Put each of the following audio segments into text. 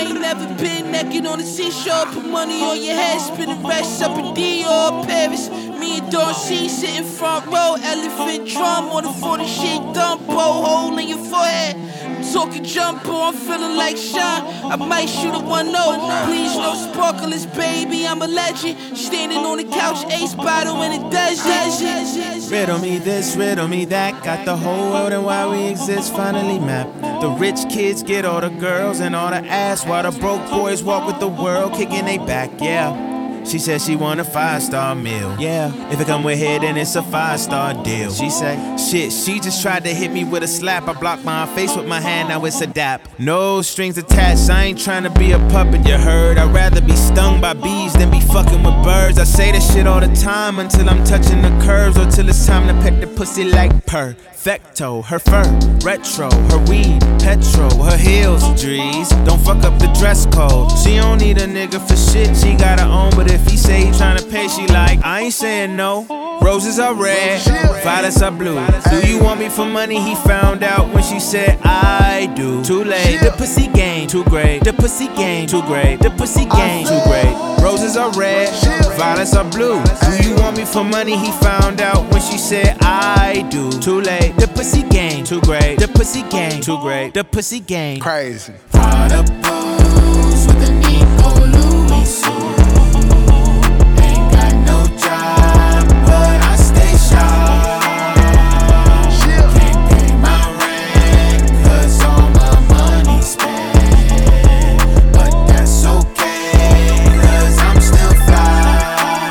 ain't never been naked on the seashore. Put money on your head, spin the rest up in Dior, Paris. Me and Don C sitting front row, elephant drum on the 40 shit dump, hole in your forehead. I'm talking jumbo, I'm feeling like Sean. I might shoot a 1-0. Please no sparklers, baby, I'm a legend. Standing on the couch, ace bottle in the desert. Riddle me this, riddle me that. Got the whole world and why we exist finally mapped. The rich kids get all the girls and all the ass, while the broke boys walk with the world kicking they back, yeah. She said she want a 5-star meal. Yeah, if it come with her, then it's a 5-star deal. She say, shit, she just tried to hit me with a slap. I blocked my face with my hand, now it's a dap. No strings attached, I ain't trying to be a puppet, you heard. I'd rather be stung by bees than be fucking with birds. I say this shit all the time until I'm touching the curves, or till it's time to pet the pussy like perfecto. Her fur, retro, her weed, petrol, her heels, Dries. Don't fuck up the dress code. She don't need a nigga for shit, she got her own, but if he say he tryna pay, she like, I ain't saying no. Roses are red, violets are blue. Do you want me for money? He found out when she said I do. Too late, the pussy game too great. The pussy game too great. The pussy game too great. Roses are red, violets are blue. Do you want me for money? He found out when she said I do. Too late, the pussy game too great. The pussy game too great. The pussy game crazy. Prada pose with a Nico Louis suit. Ain't got no job, but I stay sharp. Can't pay my rent, cause all my money spent. But that's okay, cause I'm still fly.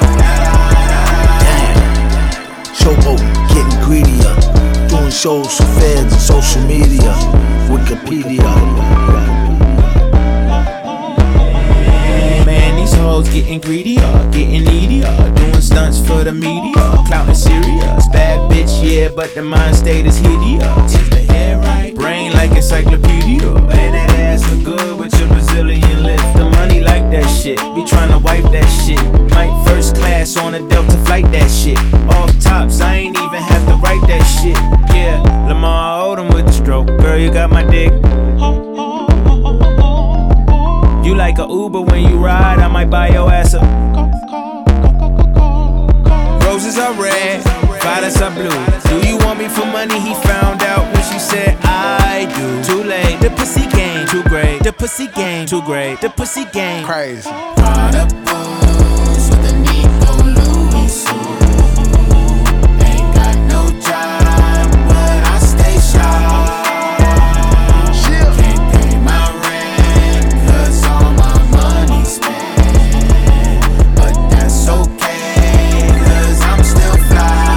Damn, showboat, getting greedier. Doing shows for feds and social media. Wikipedia. Man, these hoes getting greedier, getting needier, doing stunts for the media, clout serious. Bad bitch, yeah, but the mind state is hideous. Is the hair right? Brain like encyclopedia. Man, that ass look good with your Brazilian lips. The money like that shit, be tryna wipe that shit. Might first class on a Delta flight that shit. Off tops, I ain't even have to write that shit. Yeah, Lamar Odom with the stroke. Girl, you got my dick. You like a Uber when you ride, I might buy your ass up. Roses are red, violets are blue. Do you want me for money? He found out when she said I do. Too late, the pussy game too great. The pussy game too great. The pussy game crazy. Prada pose with a Nico Louis suit. Ain't got no job, but I stay sharp. Can't pay my rent, cause all my money spent. But that's okay, cause I'm still fly.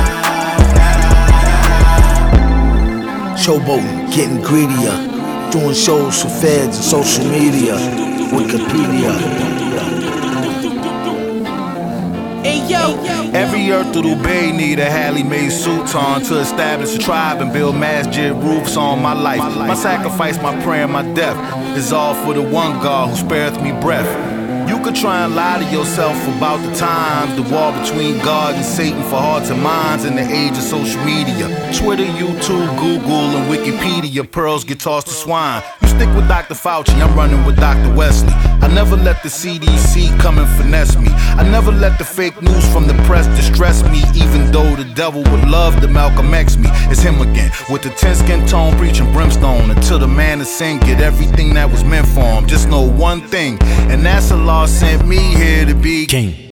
Showboating, getting greedier. Doing shows for feds and social media. Wikipedia. Hey yo, Every Earthlittle Bay need a Halle made sultan to establish a tribe and build masjid roofs on my life. My sacrifice, my prayer, my death is all for the one God who spareth me breath. You could try and lie to yourself about the times, the war between God and Satan for hearts and minds in the age of social media. Twitter, YouTube, Google, and Wikipedia, pearls get tossed to swine. You stick with Dr. Fauci, I'm running with Dr. Wesley. I never let the CDC come and finesse me. I never let the fake news from the press distress me, even though the devil would love to Malcolm X me. It's him again, with the 10-skin tone preaching brimstone, until the man of sin get everything that was meant for him. Just know one thing, and that's Allah sent me here to be king.